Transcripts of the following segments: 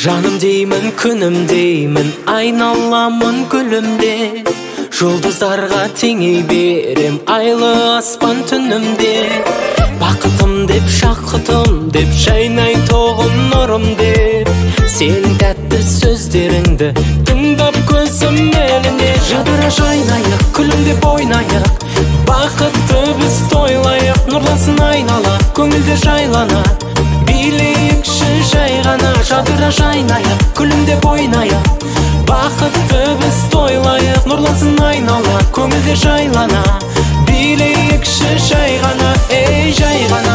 Жаным деймін, күнім деймін, айналамын гүлімде. Жұлдыздарға теңей берем, айлы аспан түнімде. Бақытым деп, шақытым деп, жайнай тоғын нұрым деп. Сенің тәтті сөздеріңді тыңдап көзім еліне. Жадыра жайнайық, күлімдеп ойнайық, бақытты біз тойлайық. Нұрлансын айнала, көңілде жайлана, билейікші жай ғана. Жадыра жайнайық, күлімдеп ойнайық, бақытты біз тойлайық. Нұрлансын айнала, көңілде жайлана, билейікші жай ғана, ей жай ғана.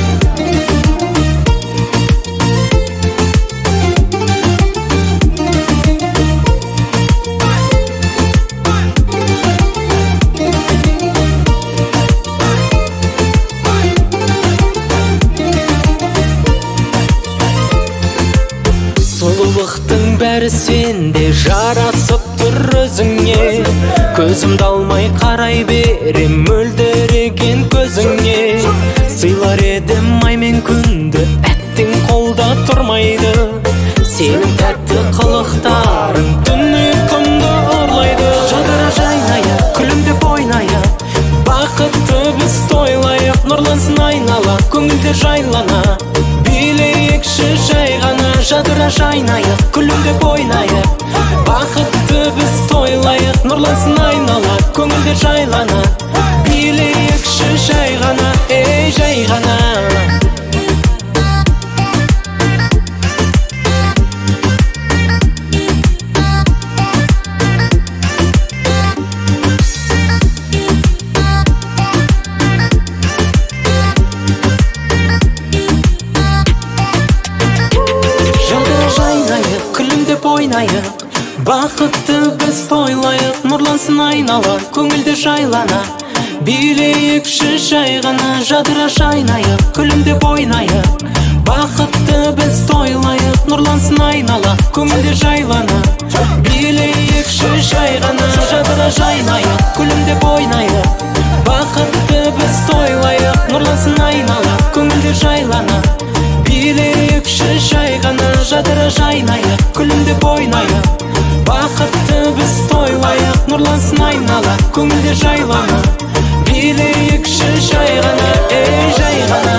Сұлулықтың бәрі сенде жарасып тұр өзіңе. Көзімді алмай қарай берем мөлдіреген көзіңе. Сыйлар едім ай мен күнді, әттең қолда тұрмайды. Сенің тәтті қылықтарың түн ұйқымды ұрлайды. Жадыра жайнайық, күлімдеп ойнайық, бақытты біз тойлайық. Нұрлансын айнала, көңілде жайлана, билейікші жай ғана. Жадыра жайнайық, күлімдеп ойнайық, бақытты біз тойлайық. Нұрлансын айнала, көңілде жайлана, билейікші жай ғана, ей жай ғана. Ойнайық, бақытты біз тойлайық. Нұрлансын айнала, көңілде жайлана, билейікші жай ғана. Жадыра жайнайық, күлімдеп ойнайық, бақытты біз тойлайық. Нұрлансын айнала, көңілде жайлана, билейікші жай ғана. Жадыра жайнайық, күлімдеп ойнайық, бақытты біз тойлайық. Нұрлансын айнала, көңілде жайлана, билейікші жай ғана. Жадыра жайнайық, күлімдеп ойнайық, бақытты біз тойлайық. Нұрлансын айнала, көңілде жайлана, билейікші жай ғана, ей жай ғана.